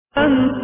أنت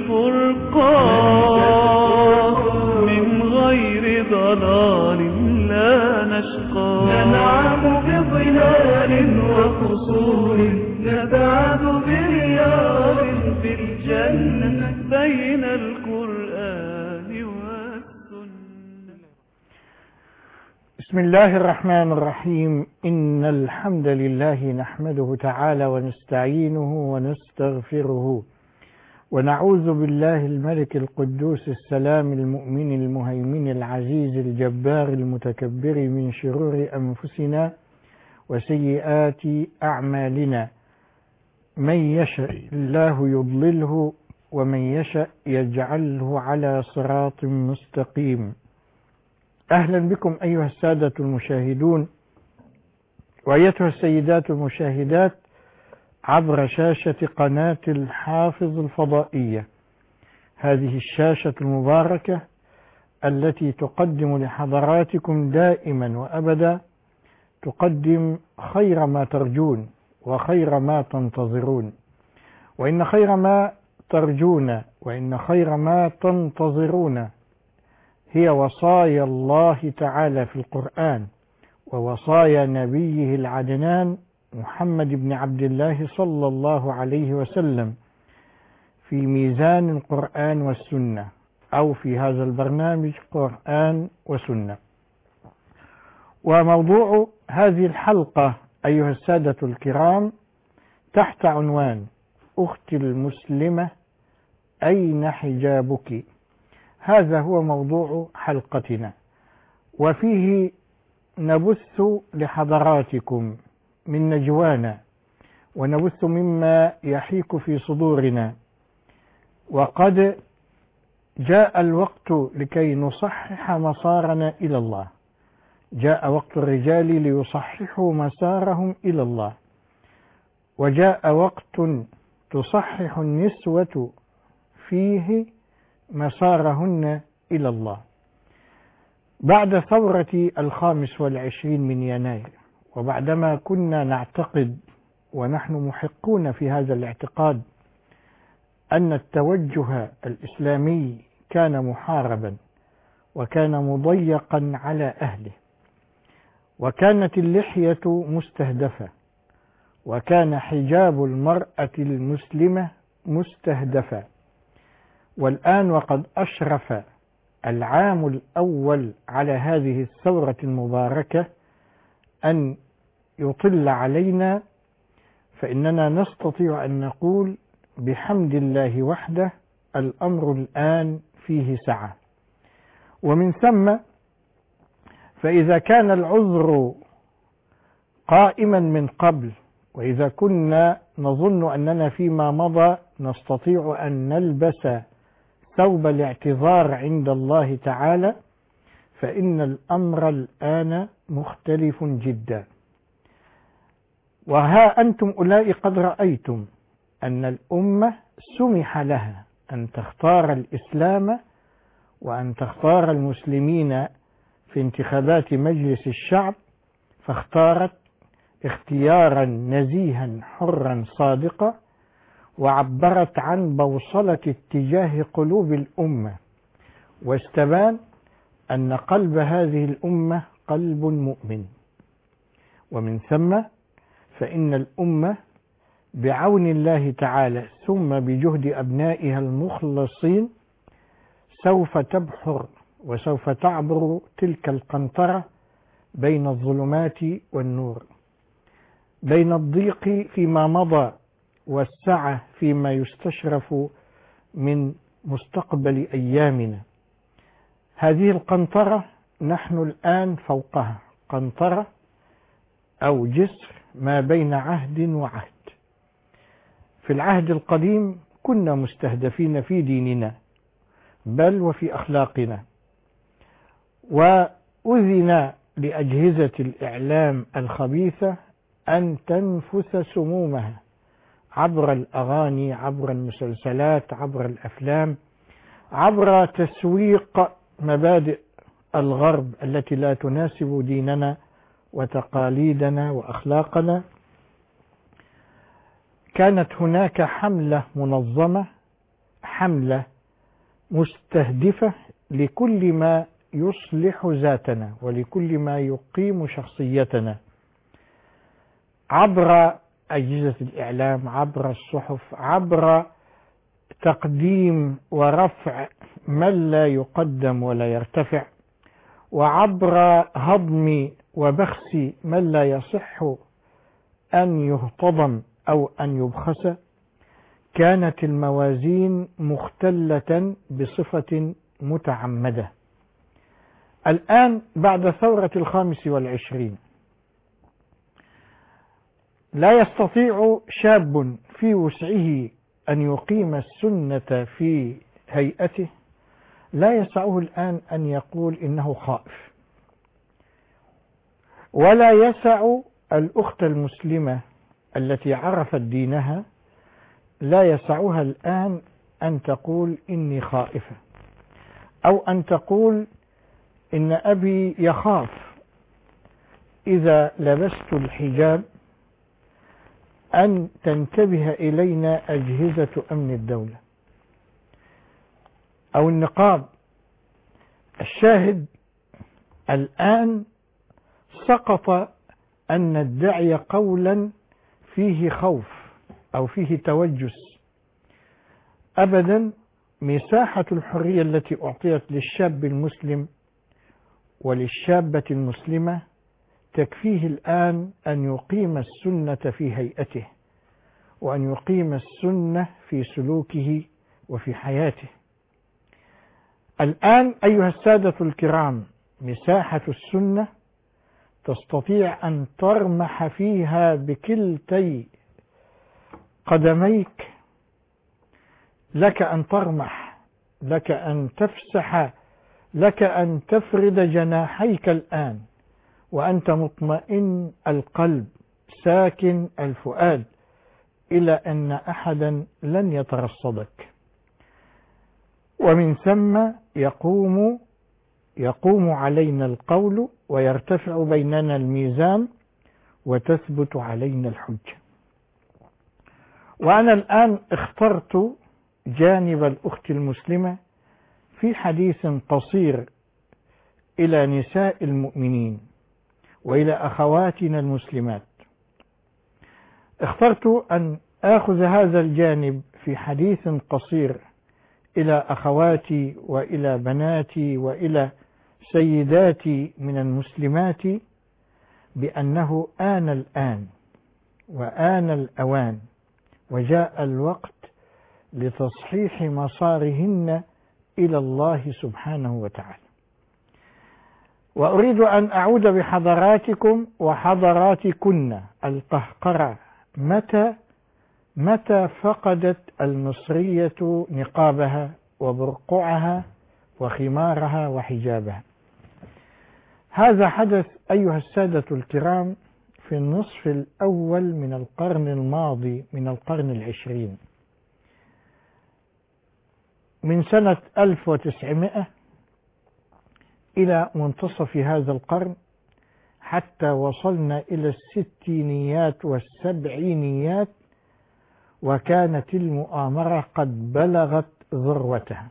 الفرقان من غير ضلال لا نشقى ننعم بظلال وقصور نبعد برياض في الجنة بين القرآن والسنة. بسم الله الرحمن الرحيم. إن الحمد لله نحمده تعالى ونستعينه ونستغفره ونعوذ بالله الملك القدوس السلام المؤمن المهيمن العزيز الجبار المتكبر من شرور أنفسنا وسيئات أعمالنا. من يشاء الله يضلله ومن يشاء يجعله على صراط مستقيم. أهلا بكم أيها السادة المشاهدون وأيتها السيدات المشاهدات عبر شاشة قناة الحافظ الفضائية، هذه الشاشة المباركة التي تقدم لحضراتكم دائما وأبدا، تقدم خير ما ترجون وخير ما تنتظرون، وإن خير ما ترجون وإن خير ما تنتظرون هي وصايا الله تعالى في القرآن ووصايا نبيه العدنان محمد بن عبد الله صلى الله عليه وسلم في ميزان القرآن والسنة، أو في هذا البرنامج قرآن وسنة. وموضوع هذه الحلقة أيها السادة الكرام تحت عنوان أختي المسلمة أين حجابك؟ هذا هو موضوع حلقتنا، وفيه نبث لحضراتكم من نجوانا ونبث مما يحيك في صدورنا. وقد جاء الوقت لكي نصحح مسارنا إلى الله، جاء وقت الرجال ليصححوا مسارهم إلى الله، وجاء وقت تصحح النسوة فيه مسارهن إلى الله. بعد ثورة 25 من يناير، وبعدما كنا نعتقد ونحن محقون في هذا الاعتقاد أن التوجه الإسلامي كان محاربا وكان مضيقا على أهله، وكانت اللحية مستهدفة، وكان حجاب المرأة المسلمة مستهدفا، والآن وقد أشرف العام الأول على هذه الثورة المباركة أن يطل علينا، فإننا نستطيع أن نقول بحمد الله وحده الأمر الآن فيه سعة. ومن ثم فإذا كان العذر قائما من قبل، وإذا كنا نظن أننا فيما مضى نستطيع أن نلبس ثوب الاعتذار عند الله تعالى، فإن الأمر الآن مختلف جدا. وها أنتم أولئك قد رأيتم أن الأمة سمح لها أن تختار الإسلام وأن تختار المسلمين في انتخابات مجلس الشعب، فاختارت اختيارا نزيها حرا صادقا، وعبرت عن بوصلة اتجاه قلوب الأمة، واستبان أن قلب هذه الأمة قلب مؤمن. ومن ثم فإن الأمة بعون الله تعالى ثم بجهد أبنائها المخلصين سوف تبحر وسوف تعبر تلك القنطرة بين الظلمات والنور، بين الضيق فيما مضى والسعة فيما يستشرف من مستقبل أيامنا. هذه القنطرة نحن الآن فوقها، قنطرة أو جسر ما بين عهد وعهد. في العهد القديم كنا مستهدفين في ديننا بل وفي أخلاقنا، وأذن لأجهزة الإعلام الخبيثة أن تنفث سمومها عبر الأغاني، عبر المسلسلات، عبر الأفلام، عبر تسويق مبادئ الغرب التي لا تناسب ديننا وتقاليدنا وأخلاقنا. كانت هناك حملة منظمة حملة مستهدفة لكل ما يصلح ذاتنا ولكل ما يقيم شخصيتنا عبر أجهزة الإعلام، عبر الصحف، عبر تقديم ورفع من لا يقدم ولا يرتفع، وعبر هضم وبخس من لا يصح أن يهتضم أو أن يبخس. كانت الموازين مختلة بصفة متعمدة. الآن بعد ثورة 25 لا يستطيع شاب في وسعه أن يقيم السنة في هيئته، لا يسعه الآن أن يقول إنه خائف، ولا يسع الأخت المسلمة التي عرفت دينها، لا يسعها الآن أن تقول إني خائفة، أو أن تقول إن أبي يخاف إذا لبست الحجاب أن تنتبه إلينا أجهزة أمن الدولة، أو النقاب. الشاهد الآن سقط أن ندعي قولا فيه خوف أو فيه توجس. أبدا، مساحة الحرية التي أعطيت للشاب المسلم وللشابة المسلمة تكفيه الآن أن يقيم السنة في هيئته، وأن يقيم السنة في سلوكه وفي حياته. الآن أيها السادة الكرام، مساحة السنة تستطيع أن ترمح فيها بكلتي قدميك، لك أن ترمح، لك أن تفسح، لك أن تفرد جناحيك الآن وأنت مطمئن القلب ساكن الفؤاد إلى أن أحدا لن يترصدك. ومن ثم يقوم علينا القول ويرتفع بيننا الميزان وتثبت علينا الحجة. وأنا الآن اخترت جانب الأخت المسلمة في حديث قصير إلى نساء المؤمنين وإلى أخواتنا المسلمات. اخترت أن آخذ هذا الجانب في حديث قصير إلى أخواتي وإلى بناتي وإلى سيداتي من المسلمات بأنه آن الآن وآن الأوان وجاء الوقت لتصحيح مسارهن إلى الله سبحانه وتعالى. وأريد أن أعود بحضراتكم وحضراتكن القهقرة. متى فقدت المصرية نقابها وبرقعها وخمارها وحجابها؟ هذا حدث أيها السادة الكرام في النصف الأول من القرن الماضي، من القرن 20، من سنة 1900 إلى منتصف هذا القرن، حتى وصلنا إلى الستينيات والسبعينيات، وكانت المؤامرة قد بلغت ذروتها.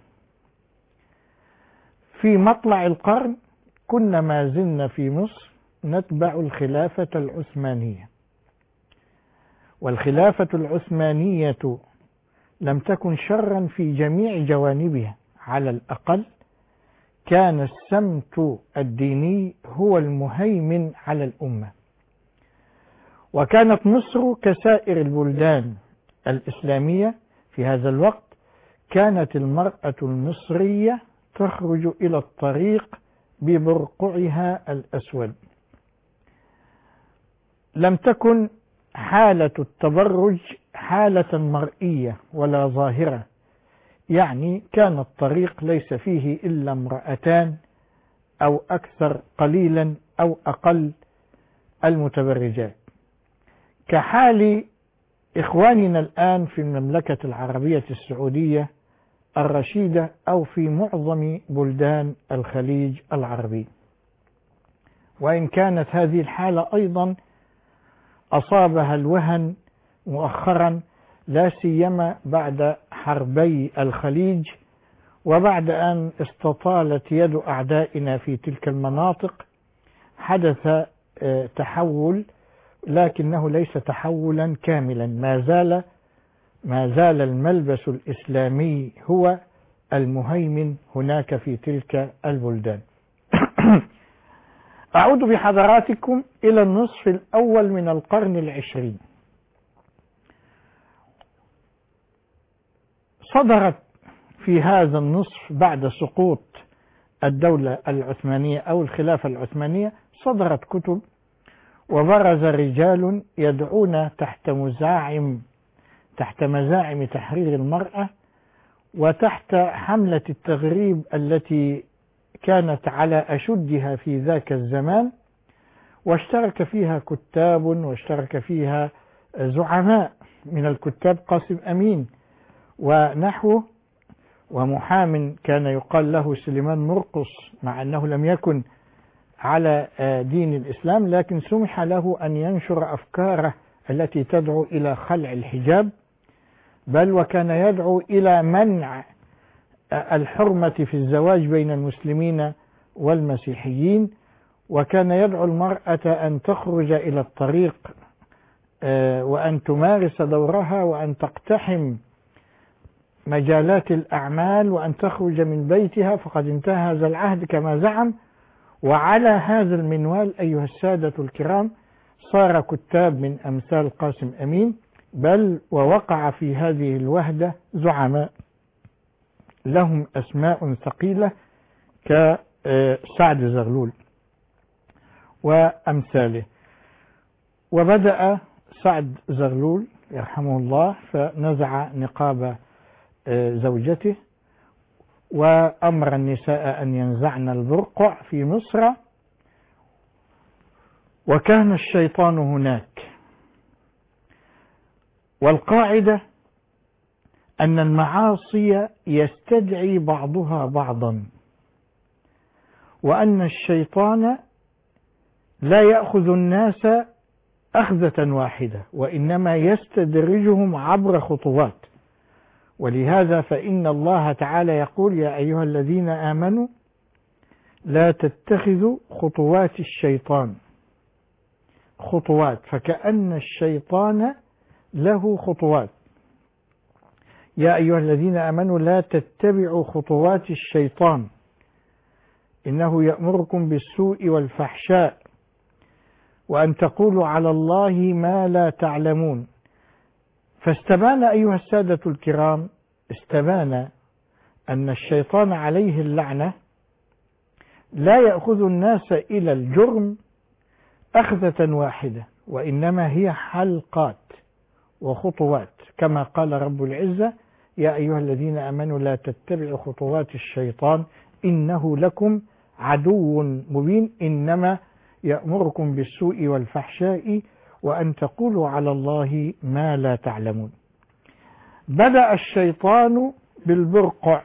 في مطلع القرن كنا ما زلنا في مصر نتبع الخلافة العثمانية، والخلافة العثمانية لم تكن شرا في جميع جوانبها، على الأقل كان السمت الديني هو المهيمن على الأمة. وكانت مصر كسائر البلدان الإسلامية في هذا الوقت، كانت المرأة المصرية تخرج إلى الطريق ببرقعها الأسود. لم تكن حالة التبرج حالة مرئية ولا ظاهرة، يعني كان الطريق ليس فيه إلا امرأتان أو أكثر قليلا أو أقل المتبرجات، كحال إخواننا الآن في المملكة العربية السعودية الرشيدة أو في معظم بلدان الخليج العربي. وإن كانت هذه الحالة أيضا أصابها الوهن مؤخرا، لا سيما بعد حربي الخليج، وبعد أن استطالت يد أعدائنا في تلك المناطق حدث تحول، لكنه ليس تحولا كاملا. ما زال الملبس الإسلامي هو المهيمن هناك في تلك البلدان. أعود بحضراتكم إلى النصف الأول من القرن العشرين. صدرت في هذا النصف بعد سقوط الدولة العثمانية أو الخلافة العثمانية صدرت كتب، وبرز رجال يدعون تحت مزاعم تحرير المرأة وتحت حملة التغريب التي كانت على أشدها في ذاك الزمان، واشترك فيها كتاب واشترك فيها زعماء من الكتاب قاسم أمين ونحوه، ومحام كان يقال له سليمان مرقص، مع أنه لم يكن على دين الإسلام، لكن سمح له أن ينشر أفكاره التي تدعو إلى خلع الحجاب، بل وكان يدعو إلى منع الحرمة في الزواج بين المسلمين والمسيحيين، وكان يدعو المرأة أن تخرج إلى الطريق وأن تمارس دورها وأن تقتحم مجالات الأعمال وأن تخرج من بيتها، فقد انتهى هذا العهد كما زعم. وعلى هذا المنوال أيها السادة الكرام صار كتاب من أمثال قاسم أمين، بل ووقع في هذه الوهدة زعماء لهم أسماء ثقيلة كسعد زغلول وأمثاله. وبدأ سعد زغلول يرحمه الله فنزع نقاب زوجته وأمر النساء أن ينزعن البرقع في مصر، وكان الشيطان هناك. والقاعدة أن المعاصي يستدعي بعضها بعضا، وأن الشيطان لا يأخذ الناس أخذة واحدة، وإنما يستدرجهم عبر خطوات. ولهذا فإن الله تعالى يقول: يا أيها الذين آمنوا لا تتخذوا خطوات الشيطان. خطوات، فكأن الشيطان له خطوات. يا أيها الذين آمنوا لا تتبعوا خطوات الشيطان إنه يأمركم بالسوء والفحشاء وأن تقولوا على الله ما لا تعلمون. فاستبان أيها السادة الكرام، استبان أن الشيطان عليه اللعنة لا يأخذ الناس إلى الجرم أخذة واحدة، وإنما هي حلقات وخطوات، كما قال رب العزة: يا أيها الذين آمنوا لا تتبعوا خطوات الشيطان إنه لكم عدو مبين إنما يأمركم بالسوء والفحشاء وأن تقولوا على الله ما لا تعلمون. بدأ الشيطان بالبرقع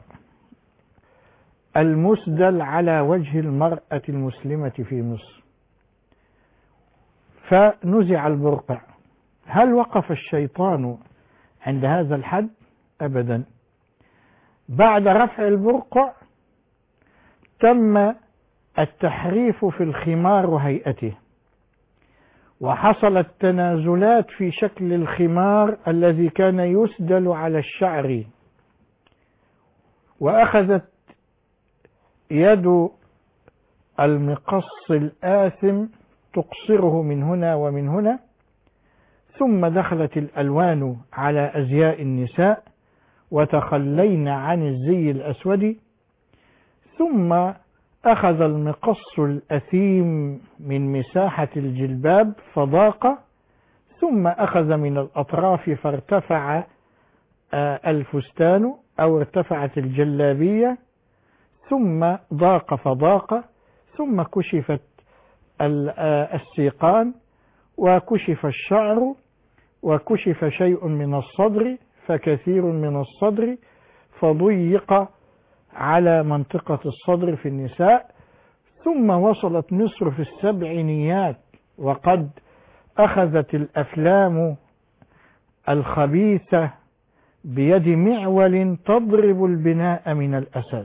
المسدل على وجه المرأة المسلمة في مصر، فنزع البرقع. هل وقف الشيطان عند هذا الحد؟ أبدا. بعد رفع البرقع تم التحريف في الخمار وهيئته، وحصلت تنازلات في شكل الخمار الذي كان يسدل على الشعر، وأخذت يد المقص الآثم تقصره من هنا ومن هنا، ثم دخلت الألوان على أزياء النساء وتخلينا عن الزي الأسود، ثم أخذ المقص الأثيم من مساحة الجلباب فضاق، ثم أخذ من الأطراف فارتفع الفستان أو ارتفعت الجلابية، ثم ضاق فضاق، ثم كشفت السيقان وكشف الشعر وكشف شيء من الصدر فكثير من الصدر، فضيق على منطقة الصدر في النساء. ثم وصلت مصر في السبعينيات وقد أخذت الأفلام الخبيثة بيد معول تضرب البناء من الأساس.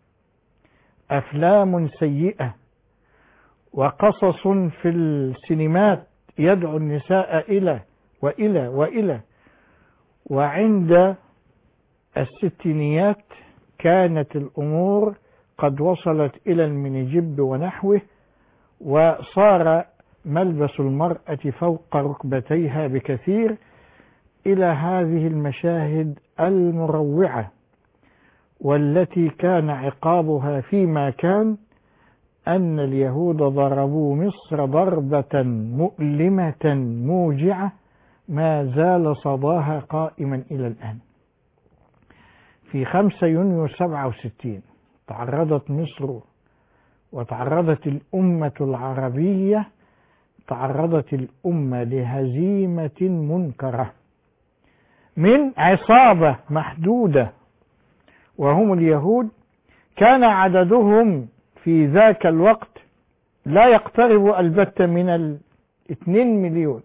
أفلام سيئة وقصص في السينمات يدعو النساء إلى وإلى وإلى. وعند الستينيات كانت الأمور قد وصلت إلى المنجب ونحوه، وصار ملبس المرأة فوق ركبتيها بكثير، إلى هذه المشاهد المروعة، والتي كان عقابها فيما كان أن اليهود ضربوا مصر ضربة مؤلمة موجعة ما زال صداها قائما إلى الآن. في 5 يونيو 67 تعرضت مصر وتعرضت الأمة العربية، تعرضت الأمة لهزيمة منكرة من عصابة محدودة وهم اليهود، كان عددهم في ذاك الوقت لا يقترب البتة من 2 مليون.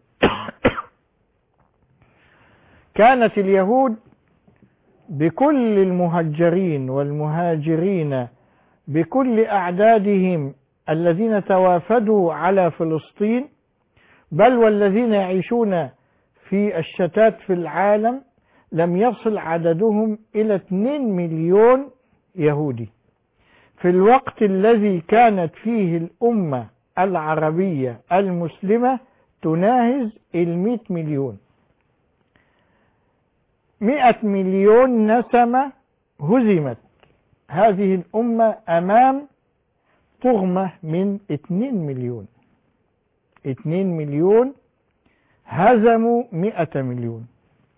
كانت اليهود بكل المهجرين والمهاجرين بكل أعدادهم الذين توافدوا على فلسطين، بل والذين يعيشون في الشتات في العالم، لم يصل عددهم إلى 2 مليون يهودي في الوقت الذي كانت فيه الأمة العربية المسلمة تناهز 100 مليون. 100 مليون نسمة هزمت هذه الأمة أمام طغمة من 2 مليون. 2 مليون هزموا 100 مليون.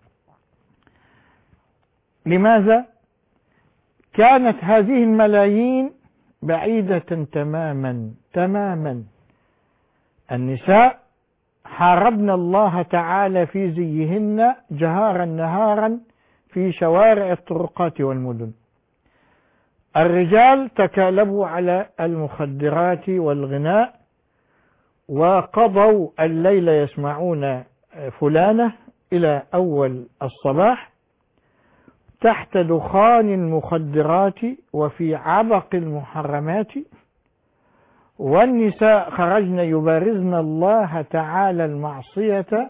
لماذا؟ كانت هذه الملايين بعيدة تماما. النساء حاربن الله تعالى في زيهن جهارا نهارا في شوارع الطرقات والمدن. الرجال تكالبوا على المخدرات والغناء، وقضوا الليل يسمعون فلانة إلى أول الصباح تحت دخان المخدرات وفي عبق المحرمات. والنساء خرجن يبارزن الله تعالى المعصية،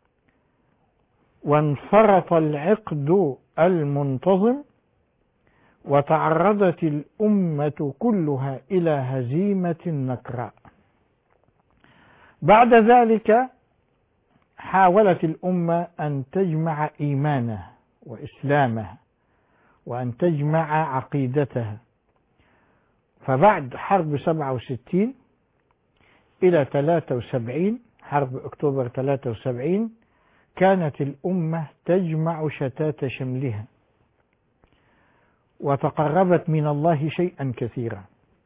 وانفرط العقد المنتظم، وتعرضت الأمة كلها إلى هزيمة نكراء. بعد ذلك حاولت الأمة أن تجمع إيمانها وإسلامها وأن تجمع عقيدتها. فبعد حرب 67 إلى 73 حرب أكتوبر 73 كانت الأمة تجمع شتات شملها، وتقربت من الله شيئا كثيرا.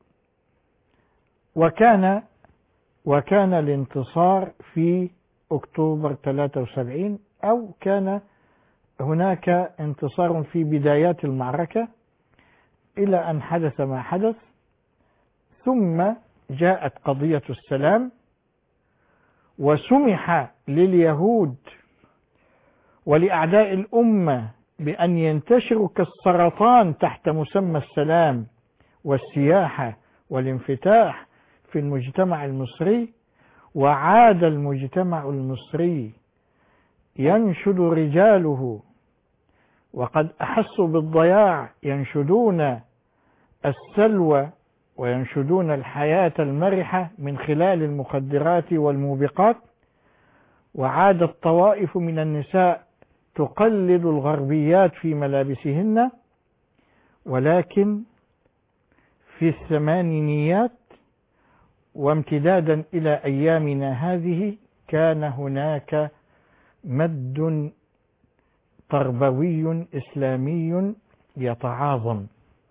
وكان الانتصار في أكتوبر 73، أو كان هناك انتصار في بدايات المعركة إلى أن حدث ما حدث. ثم جاءت قضية السلام، وسمح لليهود ولأعداء الأمة بأن ينتشروا كالسرطان تحت مسمى السلام والسياحة والانفتاح في المجتمع المصري. وعاد المجتمع المصري ينشد رجاله، وقد أحسوا بالضياع، ينشدون السلوى وينشدون الحياة المرحة من خلال المخدرات والموبقات. وعادت طوائف من النساء تقلد الغربيات في ملابسهن. ولكن في الثمانينيات وامتدادا إلى أيامنا هذه كان هناك مد تربوي إسلامي يتعاظم،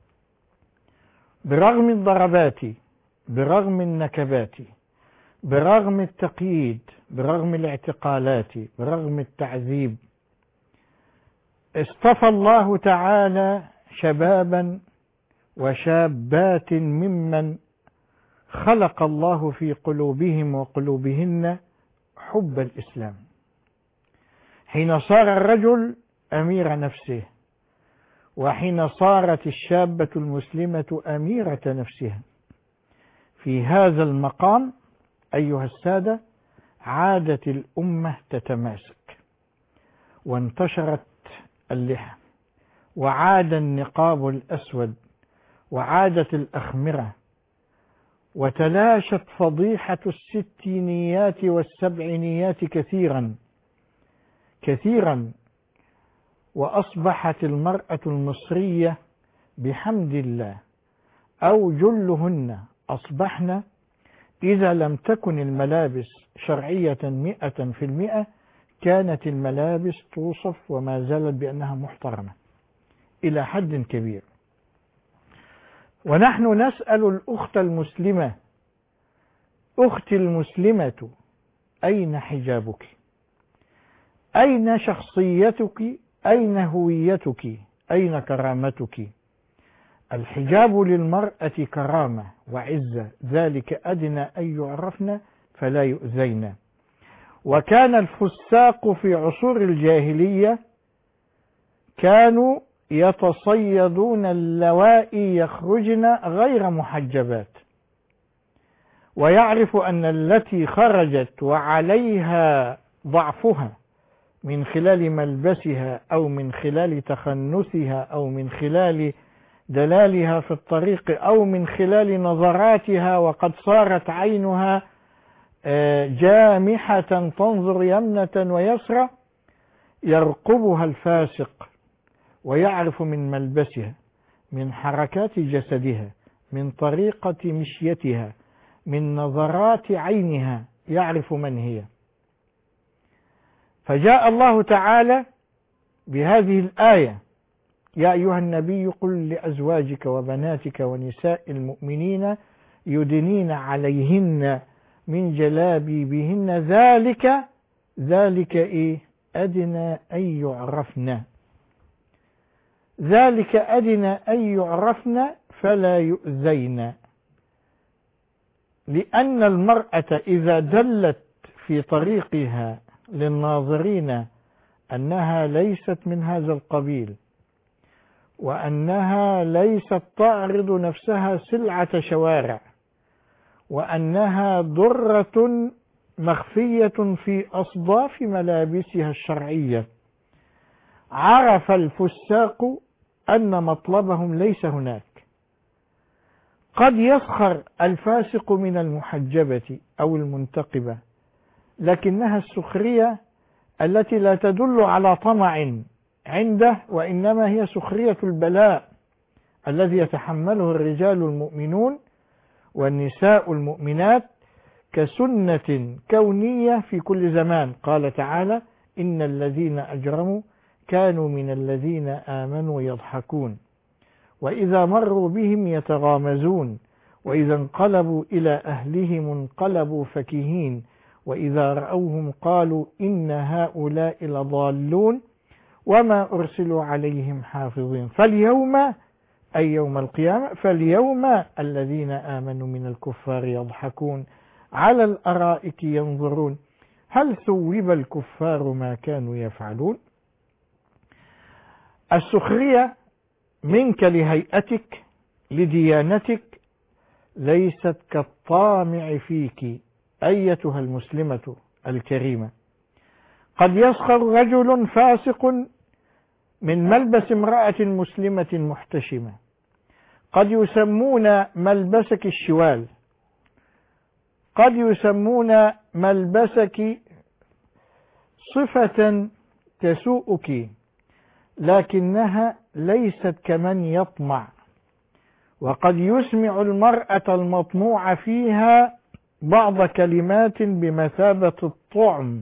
برغم الضربات، برغم النكبات، برغم التقييد، برغم الاعتقالات، برغم التعذيب. اصطفى الله تعالى شبابا وشابات ممن خلق الله في قلوبهم وقلوبهن حب الإسلام. حين صار الرجل أمير نفسه، وحين صارت الشابة المسلمة أميرة نفسها. في هذا المقام أيها السادة عادت الأمة تتماسك، وانتشرت اللحى، وعاد النقاب الأسود، وعادت الأخمرة، وتلاشت فضيحة الستينيات والسبعينيات كثيرا، وأصبحت المرأة المصرية بحمد الله أو جلهن أصبحن إذا لم تكن الملابس شرعية 100%، كانت الملابس توصف وما زالت بأنها محترمة إلى حد كبير. ونحن نسأل الأخت المسلمة: أختي المسلمة، أين حجابك؟ أين شخصيتك؟ أين هويتك؟ أين كرامتك؟ الحجاب للمرأة كرامة وعزة، ذلك أدنى أن يعرفن فلا يؤذين. وكان الفساق في عصور الجاهلية كانوا يتصيدون اللوائي يخرجن غير محجبات، ويعرف أن التي خرجت وعليها ضعفها من خلال ملبسها أو من خلال تخنثها أو من خلال دلالها في الطريق أو من خلال نظراتها، وقد صارت عينها جامحة تنظر يمنة ويسرى، يرقبها الفاسق ويعرف من ملبسها، من حركات جسدها، من طريقة مشيتها، من نظرات عينها، يعرف من هي. فجاء الله تعالى بهذه الآية: يا أيها النبي قل لأزواجك وبناتك ونساء المؤمنين يدنين عليهن من جلابيبهن ذلك إيه؟ أدنى أن يعرفن، ذلك أدنى أن يعرفن فلا يؤذين. لأن المرأة إذا دلت في طريقها للناظرين أنها ليست من هذا القبيل، وأنها ليست تعرض نفسها سلعة شوارع، وأنها درة مخفية في أصداف ملابسها الشرعية، عرف الفساق أن مطلبهم ليس هناك. قد يسخر الفاسق من المحجبة أو المنتقبة، لكنها السخرية التي لا تدل على طمع عنده، وإنما هي سخرية البلاء الذي يتحمله الرجال المؤمنون والنساء المؤمنات كسنة كونية في كل زمان. قال تعالى: إن الذين أجرموا كانوا من الذين آمنوا يضحكون، وإذا مروا بهم يتغامزون، وإذا انقلبوا إلى أهلهم انقلبوا فكهين، وإذا رأوهم قالوا إن هؤلاء لضالون وما أرسلوا عليهم حافظين. فاليوم أي يوم القيامة، فاليوم الذين آمنوا من الكفار يضحكون على الأرائك ينظرون هل ثوب الكفار ما كانوا يفعلون. السخرية منك لهيئتك لديانتك ليست كالطامع فيك أيتها المسلمة الكريمة. قد يسخر رجل فاسق من ملبس امرأة مسلمة محتشمة، قد يسمون ملبسك الشوال، قد يسمون ملبسك صفة تسوءك، لكنها ليست كمن يطمع. وقد يسمع المرأة المطموع فيها بعض كلمات بمثابة الطعم،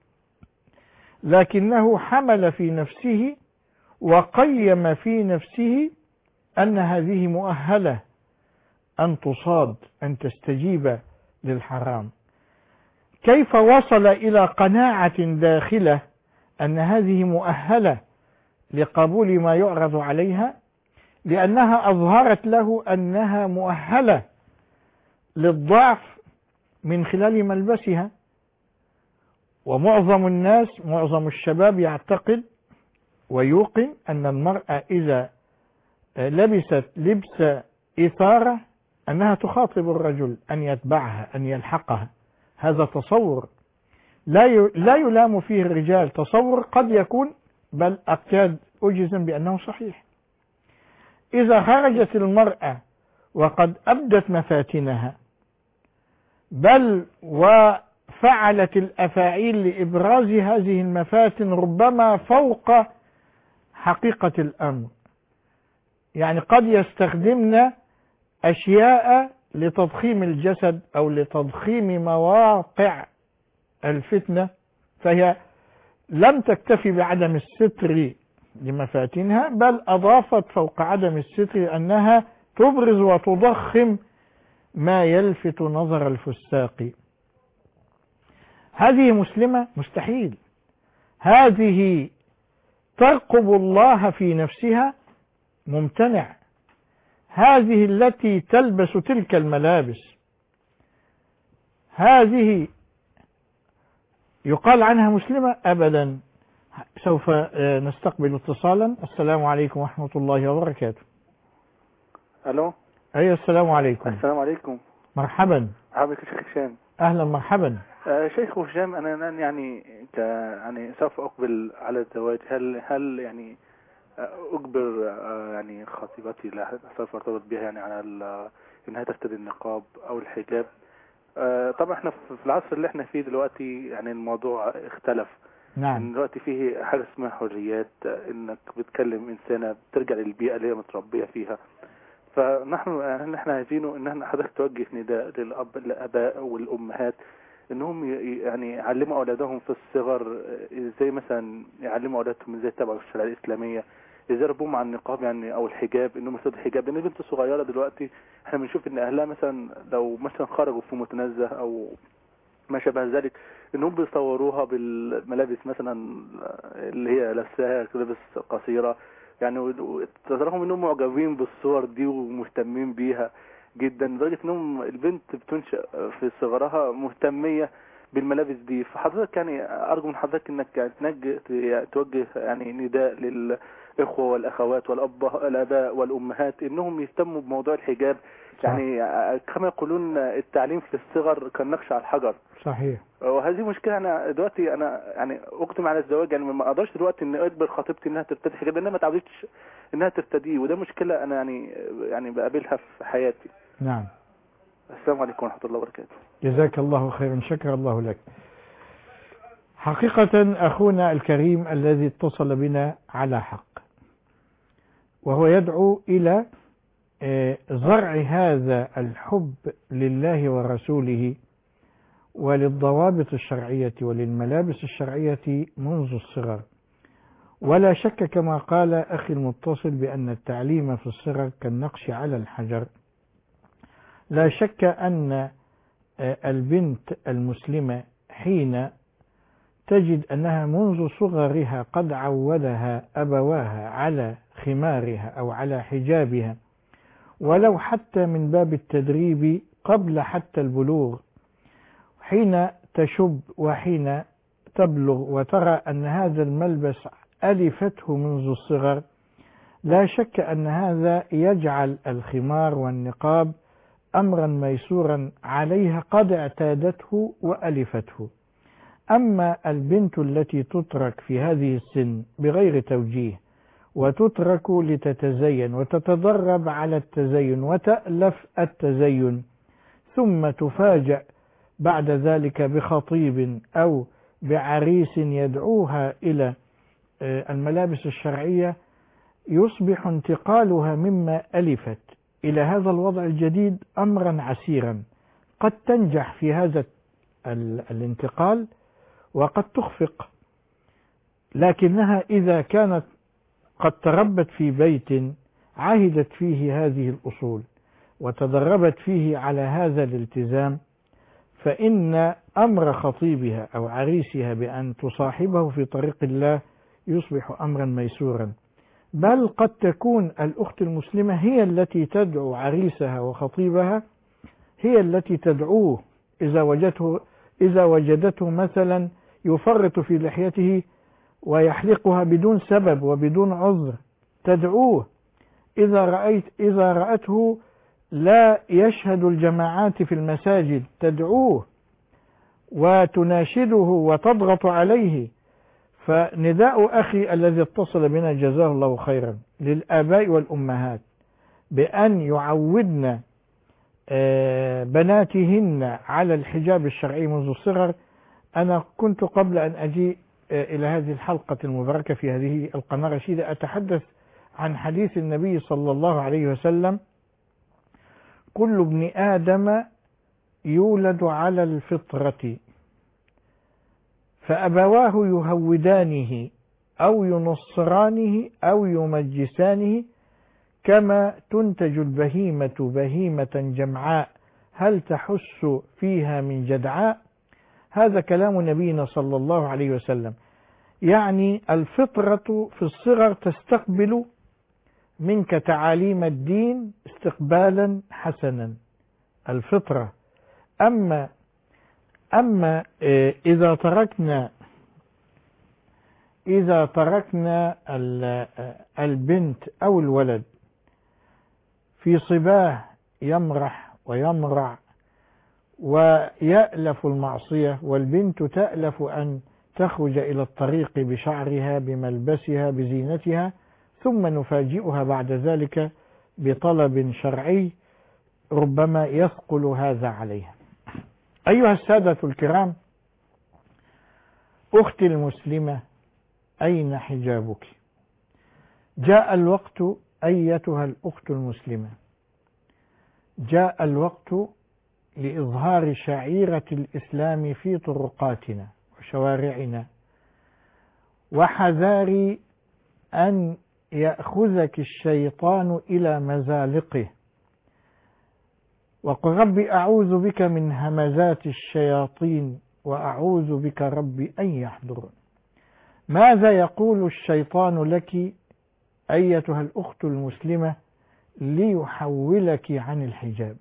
لكنه حمل في نفسه وقيم في نفسه أن هذه مؤهلة أن تصاد، أن تستجيب للحرام. كيف وصل إلى قناعة داخلة أن هذه مؤهلة لقبول ما يعرض عليها؟ لأنها أظهرت له أنها مؤهلة للضعف من خلال ملبسها. ومعظم الناس، معظم الشباب يعتقد ويوقن أن المرأة إذا لبست لبس إثارة أنها تخاطب الرجل أن يتبعها أن يلحقها. هذا تصور لا يلام فيه الرجال، تصور قد يكون بل أكاد أجزم بأنه صحيح. إذا خرجت المرأة وقد أبدت مفاتنها بل وفعلت الأفاعيل لإبراز هذه المفاتن ربما فوق حقيقة الأمر، يعني قد يستخدمن أشياء لتضخيم الجسد أو لتضخيم مواقع الفتنة، فهي لم تكتفي بعدم الستر لمفاتنها بل أضافت فوق عدم الستر أنها تبرز وتضخم ما يلفت نظر الفساق. هذه مسلمة؟ مستحيل. هذه ترقب الله في نفسها؟ ممتنع. هذه التي تلبس تلك الملابس هذه يقال عنها مسلمة؟ أبدا. سوف نستقبل اتصالا. السلام عليكم ورحمة الله وبركاته. الو. أي السلام عليكم. السلام عليكم. مرحبا. حضرتك شيخ هشام. أهلا مرحبا. شيخ هشام، أنا يعني سوف أقبل على الزواج. هل يعني أجبر يعني خطيبتي سوف أرتبط بها يعني على إنها ترتدي النقاب أو الحجاب؟ طبعا احنا في العصر اللي احنا فيه دلوقتي يعني الموضوع اختلف. نعم. دلوقتي فيه حاجة اسمها حريات، انك بتكلم انسانة بترجع للبيئة اللي هي متربية فيها. فنحن احنا عايزينه ان حضرتك توجه نداء للاباء والامهات انهم يعني يعلموا اولادهم في الصغر ازاي مثلا يعلموا اولادهم ازاي يتبعوا الشريعة الاسلامية، ازاي يربوهم على النقاب يعني او الحجاب، انهم يرتدوا الحجاب. لان البنت الصغيرة دلوقتي احنا بنشوف ان اهلها مثلا لو مثلا خرجوا في متنزه او ما شابه ذلك انهم بيصوروها بالملابس مثلا اللي هي لابساها ملابس قصيرة، يعني تراهم انهم معجبين بالصور دي ومهتمين بيها جدا لدرجة انهم البنت بتنشأ في صغرها مهتمية بالملابس دي. فحضرتك يعني ارجو من حضرتك انك يعني توجه يعني نداء للاخوة والاخوات والاباء والامهات انهم يهتموا بموضوع الحجاب. يعني كما يقولون التعليم في الصغر كالنقش على الحجر. صحيح. وهذه مشكلة. أنا دلوقتي أنا يعني أقدم على الزواج، يعني ما أقدرش دلوقتي إن أجبر خطيبتي إنها ترتدي حجاب لأنها ما تعودتش إنها ترتديه، وده مشكلة أنا يعني بقابلها في حياتي. نعم. السلام عليكم ورحمة الله وبركاته. جزاك الله خيرا، شكر الله لك. حقيقة أخونا الكريم الذي اتصل بنا على حق، وهو يدعو إلى زرع هذا الحب لله ورسوله وللضوابط الشرعية وللملابس الشرعية منذ الصغر. ولا شك كما قال أخي المتصل بأن التعليم في الصغر كالنقش على الحجر. لا شك أن البنت المسلمة حين تجد أنها منذ صغرها قد عودها أبواها على خمارها أو على حجابها، ولو حتى من باب التدريب قبل حتى البلوغ، حين تشب وحين تبلغ وترى أن هذا الملبس ألفته منذ الصغر، لا شك أن هذا يجعل الخمار والنقاب أمرا ميسورا عليها قد اعتادته وألفته. أما البنت التي تترك في هذه السن بغير توجيه وتترك لتتزين وتتدرب على التزين وتألف التزين، ثم تفاجأ بعد ذلك بخطيب أو بعريس يدعوها إلى الملابس الشرعية، يصبح انتقالها مما ألفت إلى هذا الوضع الجديد أمرا عسيرا. قد تنجح في هذا الانتقال وقد تخفق، لكنها إذا كانت قد تربت في بيت عهدت فيه هذه الأصول وتدربت فيه على هذا الالتزام، فإن أمر خطيبها أو عريسها بأن تصاحبه في طريق الله يصبح أمرا ميسورا. بل قد تكون الأخت المسلمة هي التي تدعو عريسها وخطيبها، هي التي تدعوه إذا وجدته مثلا يفرط في لحيته ويحلقها بدون سبب وبدون عذر، تدعوه. إذا رأته لا يشهد الجماعات في المساجد، تدعوه وتناشده وتضغط عليه. فنداء أخي الذي اتصل بنا جزاه الله خيرا للآباء والأمهات بأن يعودن بناتهن على الحجاب الشرعي منذ الصغر. أنا كنت قبل أن أجي إلى هذه الحلقة المباركة في هذه القناة الرشيدة أتحدث عن حديث النبي صلى الله عليه وسلم: كل ابن آدم يولد على الفطرة فأبواه يهودانه أو ينصرانه أو يمجسانه كما تنتج البهيمة بهيمة جمعاء هل تحس فيها من جدعاء. هذا كلام نبينا صلى الله عليه وسلم، يعني الفطرة في الصغر تستقبل منك تعاليم الدين استقبالا حسنا، الفطرة. أما إذا تركنا البنت أو الولد في صباه يمرح ويمرع ويألف المعصية، والبنت تألف أن تخرج إلى الطريق بشعرها بملبسها بزينتها، ثم نفاجئها بعد ذلك بطلب شرعي ربما يثقل هذا عليها. أيها السادة الكرام، أختي المسلمة، أين حجابك؟ جاء الوقت أيتها الأخت المسلمة، جاء الوقت لإظهار شعيرة الإسلام في طرقاتنا وشوارعنا، وحذار أن يأخذك الشيطان إلى مزالقه. وقل رب أعوذ بك من همزات الشياطين وأعوذ بك رب أن يحضرون. ماذا يقول الشيطان لك أيتها الأخت المسلمة ليحولك عن الحجاب؟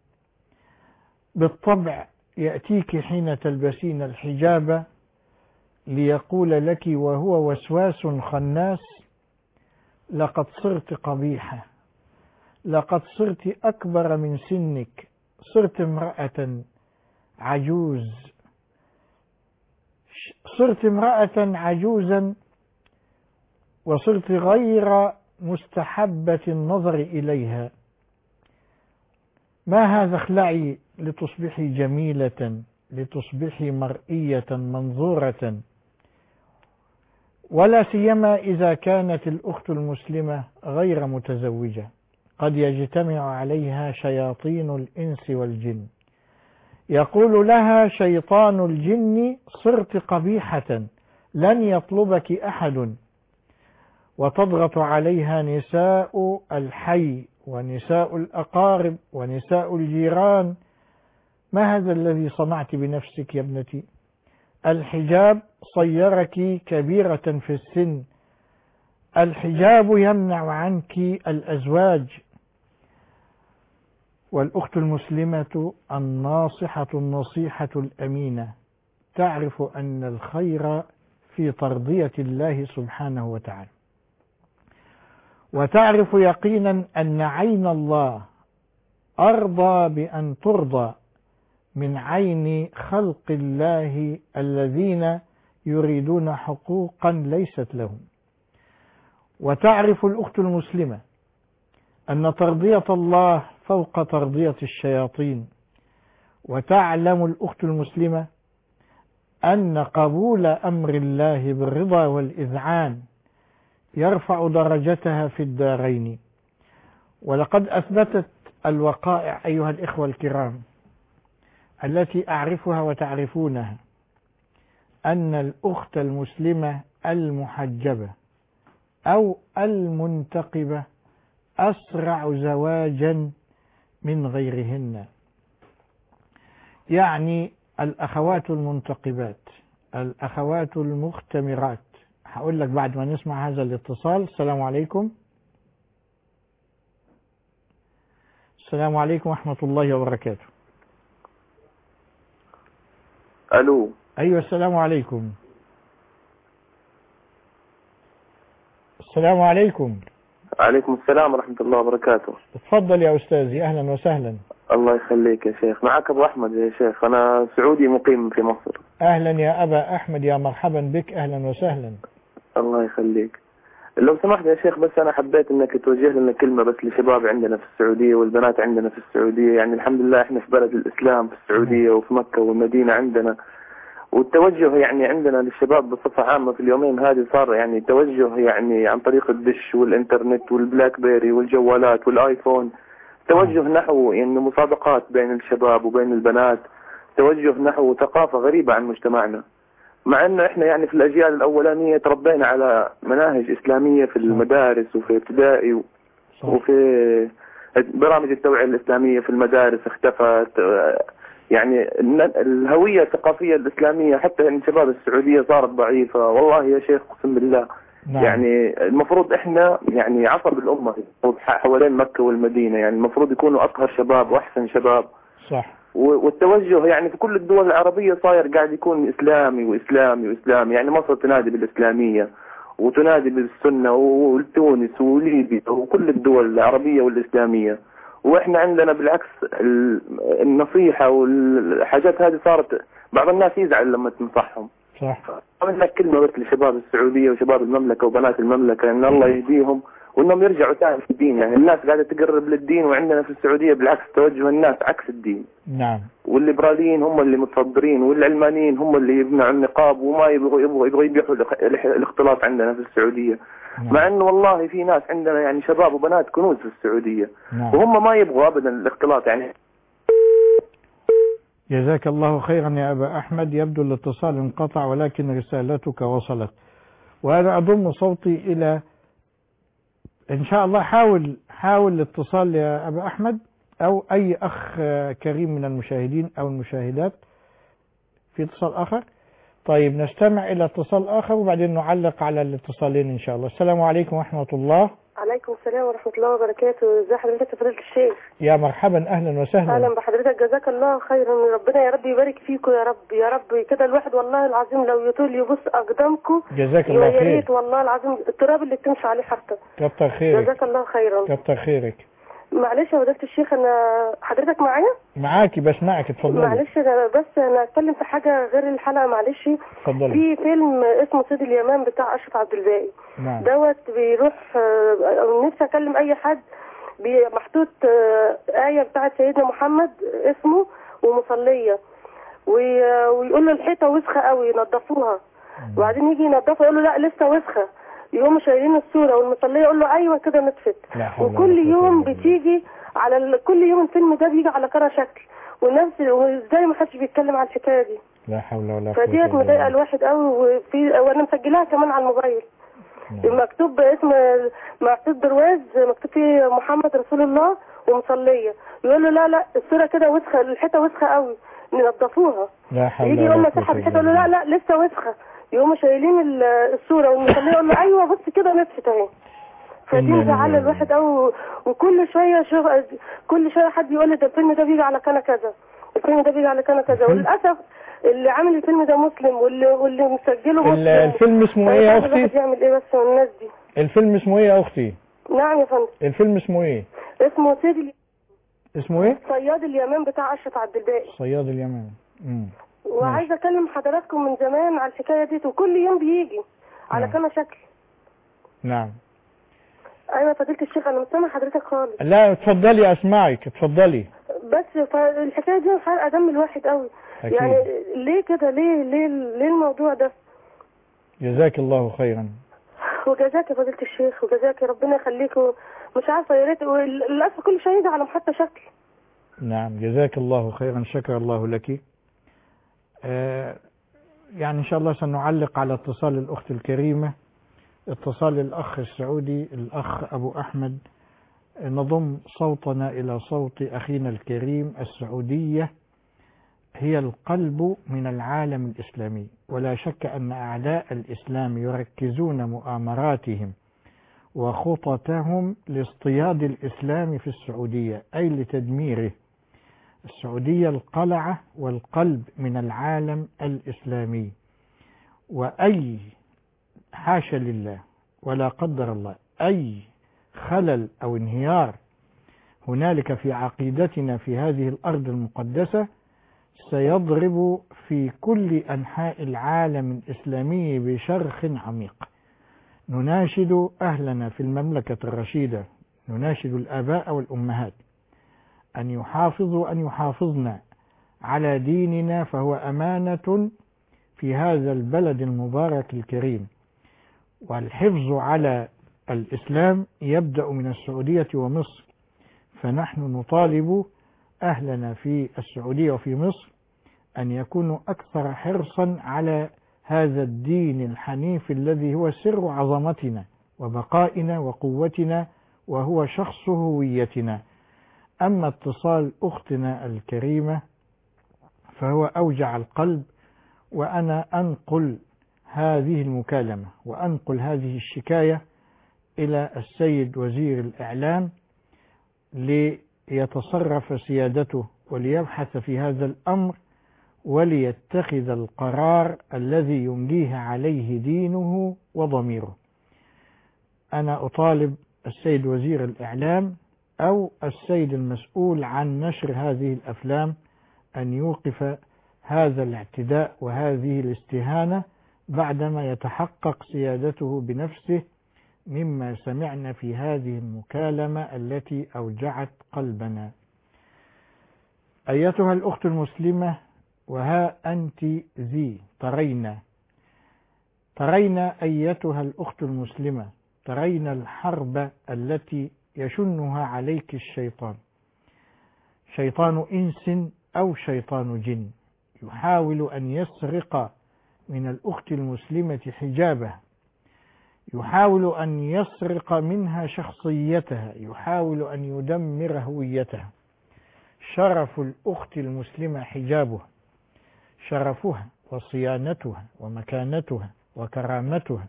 بالطبع يأتيك حين تلبسين الحجاب ليقول لك وهو وسواس خناس: لقد صرت قبيحة، لقد صرت أكبر من سنك، صرت امرأة عجوز، صرت امرأة عجوزا، وصرت غير مستحبة النظر إليها. ما هذا؟ اخلعي لتصبحي جميلة، لتصبحي مرئية منظورة. ولا سيما إذا كانت الأخت المسلمة غير متزوجة، قد يجتمع عليها شياطين الإنس والجن، يقول لها شيطان الجن: صرت قبيحة، لن يطلبك أحد. وتضغط عليها نساء الحي ونساء الأقارب ونساء الجيران: ما هذا الذي صنعت بنفسك يا ابنتي؟ الحجاب صيرك كبيرة في السن، الحجاب يمنع عنك الأزواج. والأخت المسلمة الناصحة النصيحة الأمينة تعرف أن الخير في ترضية الله سبحانه وتعالى، وتعرف يقينا أن عين الله أرضى بأن ترضى من عين خلق الله الذين يريدون حقوقا ليست لهم. وتعرف الأخت المسلمة أن ترضية الله فوق ترضية الشياطين. وتعلم الأخت المسلمة أن قبول أمر الله بالرضا والإذعان يرفع درجتها في الدارين. ولقد أثبتت الوقائع أيها الإخوة الكرام التي أعرفها وتعرفونها أن الأخت المسلمة المحجبة أو المنتقبة أسرع زواجا من غيرهن. يعني الأخوات المنتقبات، الأخوات المختمرات. هقول لك بعد ما نسمع هذا الاتصال. السلام عليكم. السلام عليكم ورحمة الله وبركاته. ألو. أيوة السلام عليكم. السلام عليكم. عليكم السلام ورحمة الله وبركاته. اتفضل يا أستاذي، أهلا وسهلا. الله يخليك يا شيخ. معك أبو أحمد يا شيخ، أنا سعودي مقيم في مصر. أهلا يا أبا أحمد، يا مرحبا بك، أهلا وسهلا. الله يخليك. لو سمحت يا شيخ، بس أنا حبيت أنك توجه لنا كلمة بس لشباب عندنا في السعودية والبنات عندنا في السعودية. يعني الحمد لله إحنا في بلد الإسلام في السعودية وفي مكة والمدينة عندنا، والتوجه يعني عندنا للشباب بصفة عامة في اليومين هذه صار يعني توجه يعني عن طريق الدش والإنترنت والبلاك بيري والجوالات والآيفون، توجه نحو يعني مسابقات بين الشباب وبين البنات، توجه نحو ثقافة غريبة عن مجتمعنا. مع أنه إحنا يعني في الأجيال الأولانية تربينا على مناهج إسلامية في المدارس وفي ابتدائي وفي برامج التوعية الإسلامية في المدارس اختفت. يعني الهوية الثقافية الإسلامية حتى يعني شباب السعودية صارت ضعيفة والله يا شيخ أقسم بالله. نعم. يعني المفروض إحنا يعني عصب الأمة حوالين مكة والمدينة، يعني المفروض يكونوا أطهر شباب وأحسن شباب. صح. والتوجه يعني في كل الدول العربية صاير قاعد يكون إسلامي وإسلامي وإسلامي. يعني مصر تنادي بالإسلامية وتنادي بالسنة، والتونس وليبيا وكل الدول العربية والإسلامية، وإحنا عندنا بالعكس النصيحة والحاجات هذه صارت بعض الناس يزعل لما تنصحهم. صح. أقول لك كلمة بس لشباب السعودية وشباب المملكة وبنات المملكة، إن الله يهديهم وإنهم يرجعوا تاني في الدين. يعني الناس قاعدة تقرب للدين، وعندنا في السعودية بالعكس توجه الناس عكس الدين. نعم. والليبراليين هم اللي متصدرين، والعلمانيين هم اللي يمنعوا النقاب وما يبغوا يبيحوا الاختلاط عندنا في السعودية. نعم. مع انه والله في ناس عندنا يعني شباب وبنات كنوز في السعودية. نعم. وهم ما يبغوا ابدا الاختلاط. يعني جزاك الله خيرا يا أبا أحمد، يبدو الاتصال انقطع ولكن رسالتك وصلت، وأنا أضم صوتي إلى إن شاء الله. حاول الاتصال يا أبا أحمد أو أي أخ كريم من المشاهدين أو المشاهدات. في اتصال آخر؟ طيب نستمع إلى اتصال آخر وبعدين نعلق على الاتصالين إن شاء الله. السلام عليكم ورحمة الله. عليكم السلام ورحمة الله وبركاته. ازي حضرتك يا فضيلة الشيخ؟ يا مرحبا، أهلا وسهلا. أهلا بحضرتك، جزاك الله خيرا. ربنا يا رب يبارك فيكم يا رب يا رب. كده الواحد والله العظيم لو يطول يبص أقدامكم. جزاك الله خير. يا ريت والله العظيم التراب اللي بتمشي عليه حتى. كتر خيرك. جزاك الله خيرا. كتر خيرك. معلش يا فضيلة الشيخ، أنا حضرتك معايا؟ معاكي، بسمعك، اتفضلي. معلش أنا أتكلم في حاجة غير الحلقة، معلش. اتفضلي. في فيلم اسمه سيد اليمان بتاع أشرف عبد الباقي. نعم. دوت بيروح نفسي أكلم أي حد. محطوط آية بتاعت سيدنا محمد اسمه ومصلية، ويقول له الحيطة وسخة قوي نظفوها، وبعدين يجي ينظفها يقول له لا لسه وسخة، يقوموا شايلين الصورة والمصلية يقول له أيوة كده نطفت. وكل يوم بتيجي على كل يوم الفيلم ده بيجي على كرة شكل ونفس، وازاي ما حدش بيتكلم على الحكاية دي. لا حول ولا قوة. فديت مضايقة الواحد قوي، وانا مسجلاها كمان على الموبايل. مكتوب اسم مكتوب برواز، مكتوب فيه محمد رسول الله ومصلية، يقول له لا الصورة كده وسخة، الحيطة وسخة قوي ننضفوها. لا حول يجي يقوم مسحها الحيطة يقول له لا لسه وسخة، يقوموا شايلين الصورة والمصلية يقول له ايوه بص كده نطفت اهي. فدي مزعله الواحد قوي. وكل شويه كل شويه حد يقول لي ده الفيلم ده بيجي على قناه كذا، الفيلم ده بيجي على قناه كذا، وللاسف اللي عامل الفيلم ده مسلم واللي مسجله مسلم. الفيلم اسمه ايه يا اختي؟ يعمل ايه بس والناس دي؟ الفيلم اسمه ايه يا اختي؟ نعم يا فندم. الفيلم اسمه ايه؟ اسمه اسمه ايه؟ صياد اليمان بتاع أشرف عبد الباقي. صياد اليمان. وعايزه اكلم حضراتكم من زمان على الحكايه دي، وكل يوم بيجي على كام شكل. نعم. ايوه فضيله الشيخ انا مش سامع حضرتك خالص. لا اتفضلي اسمعك، اتفضلي. بس فالحكايه دي حرقه دم الواحد قوي. أكيد. يعني ليه كده؟ ليه الموضوع ده؟ جزاك الله خيرا. وجزاك يا فضيله الشيخ، وجزاك ربنا يخليك. مش عارفه يا ريت، للاسف كل شيء يجي على محطه شكل. نعم جزاك الله خيرا، شكر الله لك. يعني ان شاء الله سنعلق على اتصال الاخت الكريمه، اتصال الأخ السعودي الأخ أبو أحمد. نضم صوتنا إلى صوت أخينا الكريم. السعودية هي القلب من العالم الإسلامي، ولا شك أن أعداء الإسلام يركزون مؤامراتهم وخططهم لاصطياد الإسلام في السعودية، أي لتدميره. السعودية القلعة والقلب من العالم الإسلامي، وأي حاشا لله ولا قدر الله أي خلل أو انهيار هنالك في عقيدتنا في هذه الأرض المقدسة سيضرب في كل أنحاء العالم الإسلامي بشرخ عميق. نناشد أهلنا في المملكة الرشيدة، نناشد الآباء والأمهات أن يحافظوا أن يحافظنا على ديننا، فهو أمانة في هذا البلد المبارك الكريم، والحفظ على الإسلام يبدأ من السعودية ومصر. فنحن نطالب أهلنا في السعودية وفي مصر أن يكونوا أكثر حرصا على هذا الدين الحنيف الذي هو سر عظمتنا وبقائنا وقوتنا، وهو شخص هويتنا. أما اتصال أختنا الكريمة فهو أوجع القلب، وأنا أنقل هذه المكالمة وأنقل هذه الشكاية إلى السيد وزير الإعلام ليتصرف سيادته وليبحث في هذا الأمر وليتخذ القرار الذي ينجيه عليه دينه وضميره. أنا أطالب السيد وزير الإعلام أو السيد المسؤول عن نشر هذه الأفلام أن يوقف هذا الاعتداء وهذه الاستهانة بعدما يتحقق سيادته بنفسه مما سمعنا في هذه المكالمة التي أوجعت قلبنا. أيتها الأخت المسلمة، وها أنت ذي ترين أيتها الأخت المسلمة، ترين الحرب التي يشنها عليك الشيطان، شيطان إنس أو شيطان جن، يحاول أن يسرق من الأخت المسلمة حجابها، يحاول أن يسرق منها شخصيتها، يحاول أن يدمر هويتها. شرف الأخت المسلمة حجابها، شرفها وصيانتها ومكانتها وكرامتها.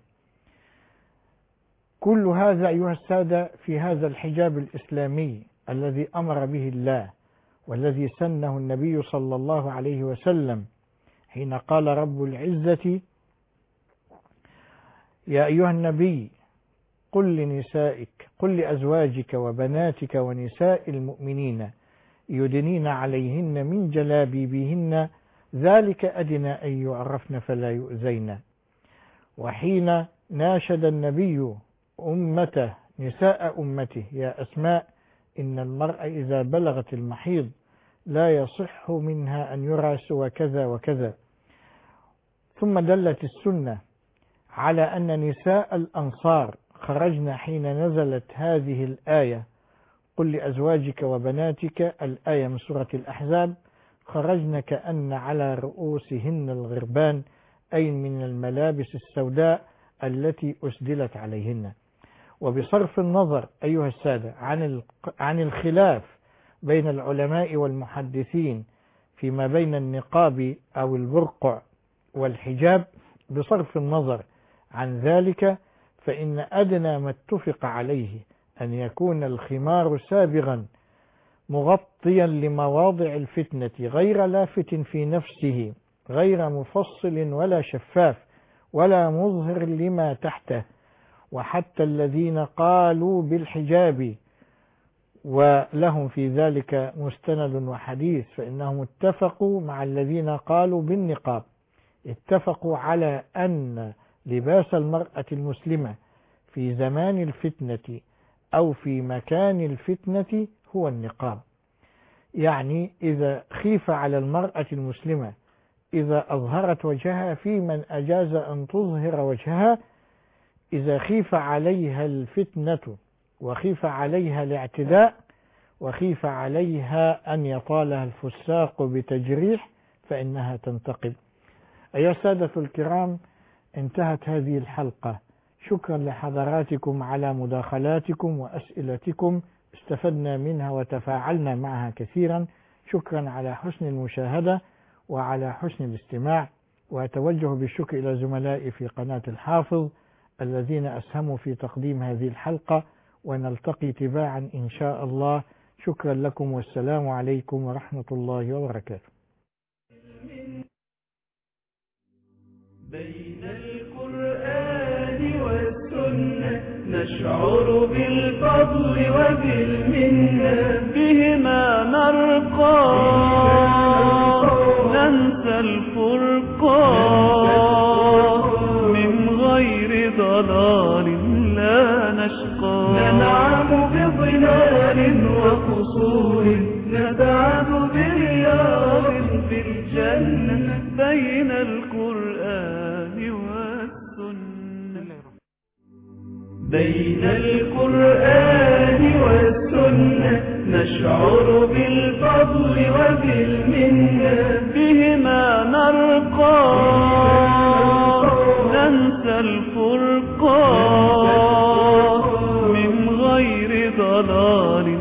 كل هذا أيها السادة في هذا الحجاب الإسلامي الذي أمر به الله والذي سنه النبي صلى الله عليه وسلم حين قال رب العزة: يا أيها النبي قل لأزواجك وبناتك ونساء المؤمنين يدنين عليهن من جلابيبهن ذلك أدنى أن يعرفن فلا يؤذين. وحين ناشد النبي أمته نساء أمته: يا أسماء إن المرأة إذا بلغت المحيض لا يصح منها أن يرى سوى كذا وكذا. ثم دلت السنة على أن نساء الأنصار خرجن حين نزلت هذه الآية: قل لأزواجك وبناتك، الآية من سورة الأحزاب، خرجن كأن على رؤوسهن الغربان، أي من الملابس السوداء التي أسدلت عليهن. وبصرف النظر أيها السادة عن الخلاف بين العلماء والمحدثين فيما بين النقاب أو البرقع والحجاب، بصرف النظر عن ذلك فإن أدنى ما اتفق عليه أن يكون الخمار سابغا مغطيا لمواضع الفتنة غير لافت في نفسه، غير مفصل ولا شفاف ولا مظهر لما تحته. وحتى الذين قالوا بالحجاب ولهم في ذلك مستند وحديث فإنهم اتفقوا مع الذين قالوا بالنقاب، اتفقوا على أن لباس المرأة المسلمة في زمان الفتنة أو في مكان الفتنة هو النقاب. يعني إذا خيف على المرأة المسلمة إذا أظهرت وجهها في من أجاز أن تظهر وجهها، إذا خيف عليها الفتنة وخيف عليها الاعتداء وخيف عليها أن يطالها الفساق بتجريح فإنها تنتقب. أيها السادة الكرام، انتهت هذه الحلقة. شكرا لحضراتكم على مداخلاتكم وأسئلتكم، استفدنا منها وتفاعلنا معها كثيرا. شكرا على حسن المشاهدة وعلى حسن الاستماع، وأتوجه بالشكر إلى زملائي في قناة الحافظ الذين أسهموا في تقديم هذه الحلقة، ونلتقي تباعا إن شاء الله. شكرا لكم والسلام عليكم ورحمة الله وبركاته. بين القرآن والسنة نشعر بالفضل وبالمنة بهما نرقى ننسى الفرقان من غير ضلال لا نشقى ننعم بظلال وقصور نبعد برياض في الجنة بين القرآن والسنة بين القرآن والسنة نشعر بالفضل وبالمنة بهما نرقى ننسى الفرقان من غير ضلال